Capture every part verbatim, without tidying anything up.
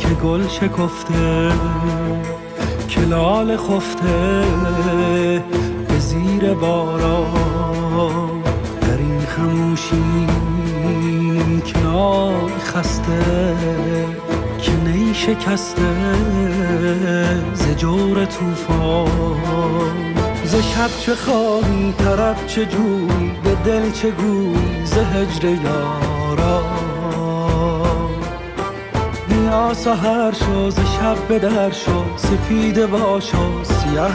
که گل شکفته، که لاله خفته به زیر باران، در این خموشی که نای خسته، که نی شکسته ز جور طوفان. ز شب چه خواهی طرب چه جویی، به دل چه گویی ز هجر یاران. بیا سحر شو ز شب به در شو، سپیده باش و سیه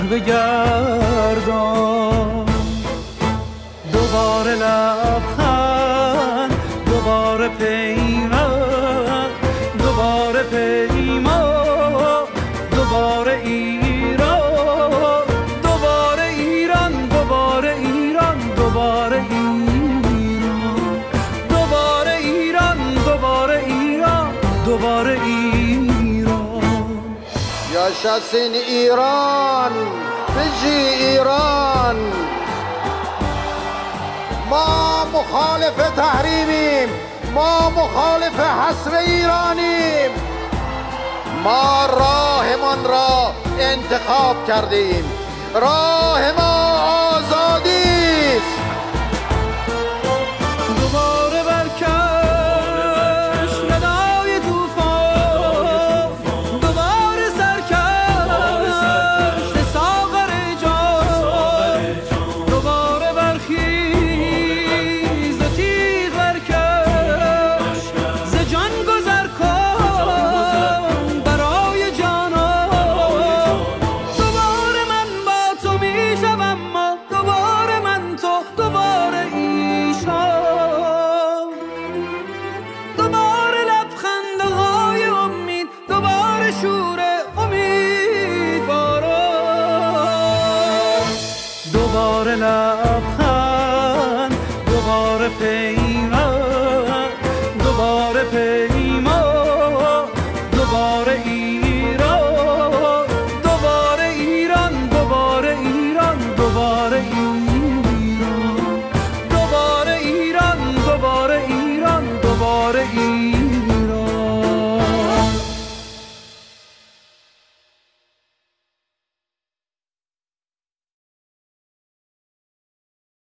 بگردان. دوباره لبخند، دوباره پیمان، دوباره پیمان، دوباره ایران، دوباره ایران، دوباره ایران، دوباره ایران، دوباره ایران، دوباره ایران، دوباره ایران. yaşasın İran، بجی ایران. ما مخالف تحریمیم، ما مخالف حصر ایرانیم. ما راهمان را انتخاب کردیم، راه ما آزادی است. دوباره برکش ندای طوفان، دوباره سرکش ز ساغر جان، دوباره برخیز و تیغ برکش، ز جان گذر کن برای جانان. دوباره من با تو میشوم، ما دوباره من تو، دوباره ایشان. دوباره لبخندهای امید، دوباره شور امیدواران. دوباره لبخند، دوباره پی